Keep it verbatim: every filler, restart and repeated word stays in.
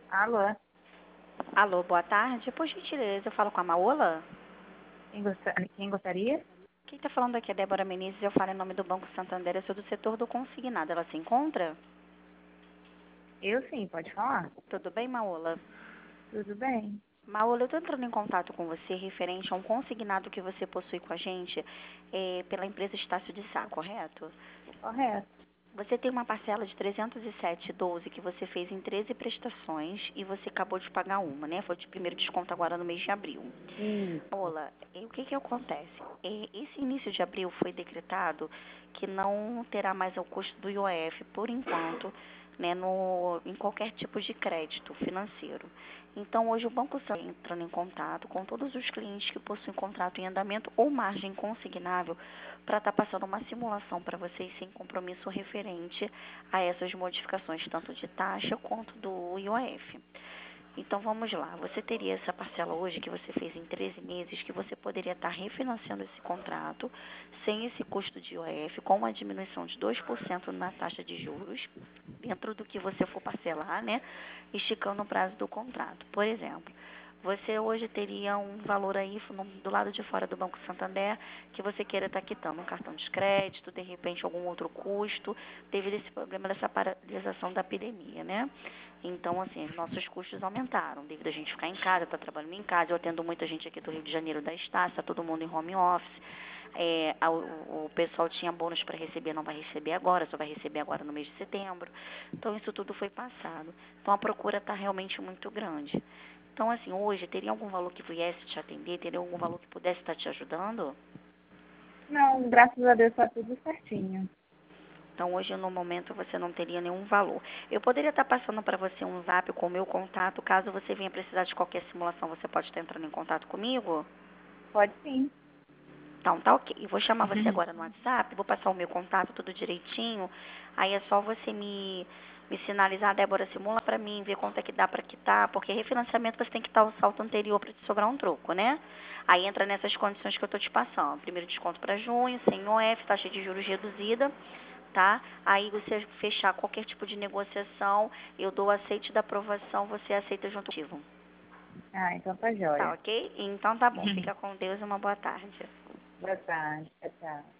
Alô, Alô, boa tarde. Por gentileza, eu falo com a Maola? quem, gosta- quem gostaria? Quem está falando aqui é Débora Menezes, eu falo em nome do Banco Santander, eu sou do setor do consignado. Ela se encontra? Eu sim, pode falar. Tudo bem, Maola? Tudo bem? Maola, eu estou entrando em contato com você referente a um consignado que você possui com a gente eh, pela empresa Estácio de Sá, correto? Correto. Você tem uma parcela de trezentos e sete vírgula doze que você fez em treze prestações e você acabou de pagar uma, né? Foi de primeiro desconto agora no mês de abril. Isso. Olá, e o que que acontece? E Esse início de abril foi decretado que não terá mais o custo do I O F por enquanto, né, no, em qualquer tipo de crédito financeiro. Então, hoje o Banco está entrando em contato com todos os clientes que possuem contrato em andamento ou margem consignável para estar passando uma simulação para vocês sem compromisso referente a essas modificações, tanto de taxa quanto do I O F. Então vamos lá, você teria essa parcela hoje que você fez em treze meses, que você poderia estar refinanciando esse contrato sem esse custo de I O F, com uma diminuição de dois por cento na taxa de juros, dentro do que você for parcelar, né? Esticando o prazo do contrato. Por exemplo, você hoje teria um valor aí no- do lado de fora do Banco Santander que você queira estar quitando um cartão de crédito, de repente algum outro custo, devido a esse problema dessa paralisação da epidemia, né? Então, assim, os nossos custos aumentaram, devido a gente ficar em casa, estar trabalhando em casa. Eu atendo muita gente aqui do Rio de Janeiro da Estácia, tá todo mundo em home office. É, a- o, o pessoal tinha bônus para receber, não vai receber agora, só vai receber agora no mês de setembro. Então, isso tudo foi passado. Então, a procura está realmente muito grande. Então, assim, hoje, teria algum valor que viesse te atender? Teria algum valor que pudesse estar te ajudando? Não, graças a Deus tá tudo certinho. Então, hoje, no momento, você não teria nenhum valor. Eu poderia estar passando para você um zap com o meu contato. Caso você venha precisar de qualquer simulação, você pode estar entrando em contato comigo? Pode sim. Então, tá ok. Eu vou chamar você agora no WhatsApp, vou passar o meu contato tudo direitinho. Aí é só você me, me sinalizar, Débora, simula para mim, ver quanto é que dá para quitar, porque refinanciamento você tem que estar o salto anterior para te sobrar um troco, né? Aí entra nessas condições que eu tô te passando. Primeiro desconto para junho, sem O F, taxa de juros reduzida, tá? Aí você fechar qualquer tipo de negociação, eu dou aceite da aprovação, você aceita junto comigo. Ah, então tá Tá jóia. ok? Então tá bom. Fica com Deus e uma boa tarde. Boa tarde. Tchau, tchau.